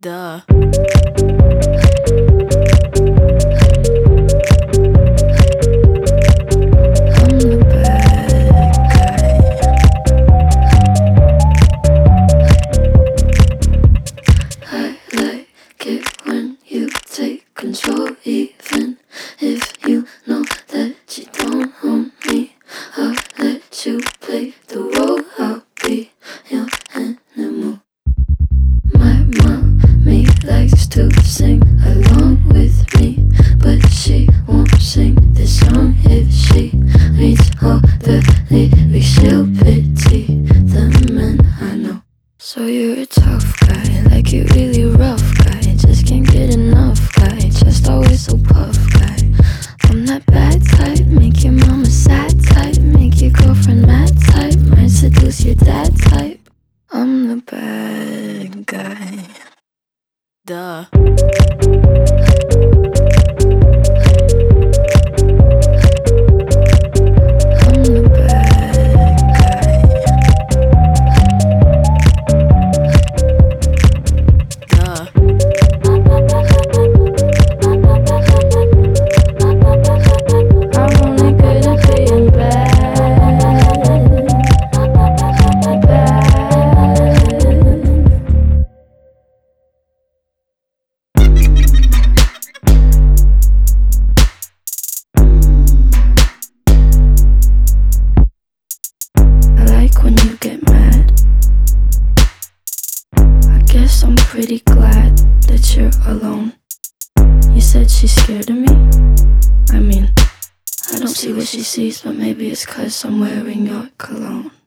Duh. I'm the bad guy. I like it when you take control, even if you know that you don't own me. I'll let you play the role, I'll be your animal. My mommy likes to sing along with me, but she won't sing this song if she reads all the lyrics. She'll pity the men I know. So you're a tough guy, like you really rough guy, just can't get enough guy, just always so puff guy. I'm that bad type, make your mama sad type, make your girlfriend mad type, might seduce your dad type. I'm the bad guy. Duh. I'm the bad guy. Duh. I'm only good at being bad. I like when you get mad. I guess I'm pretty glad that you're alone. You said she's scared of me? I mean, I don't see what she sees, but maybe it's 'cause I'm wearing your cologne.